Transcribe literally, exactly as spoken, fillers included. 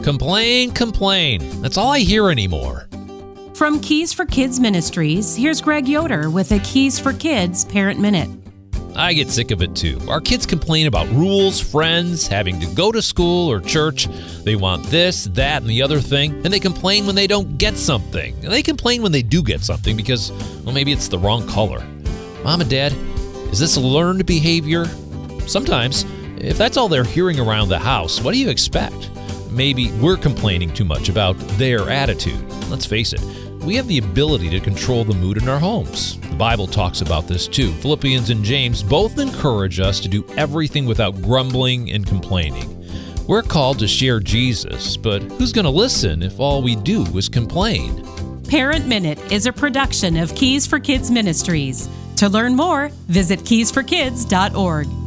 Complain, complain. That's all I hear anymore. From Keys for Kids Ministries, here's Greg Yoder with a Keys for Kids Parent Minute. I get sick of it too. Our kids complain about rules, friends, having to go to school or church. They want this, that, and the other thing, and they complain when they don't get something. And they complain when they do get something because, well, maybe it's the wrong color. Mom and Dad, is this a learned behavior? Sometimes, if that's all they're hearing around the house, what do you expect? Maybe we're complaining too much about their attitude. Let's face it, we have the ability to control the mood in our homes. The Bible talks about this too. Philippians and James both encourage us to do everything without grumbling and complaining. We're called to share Jesus, but who's going to listen if all we do is complain? Parent Minute is a production of Keys for Kids Ministries. To learn more, visit keys for kids dot org.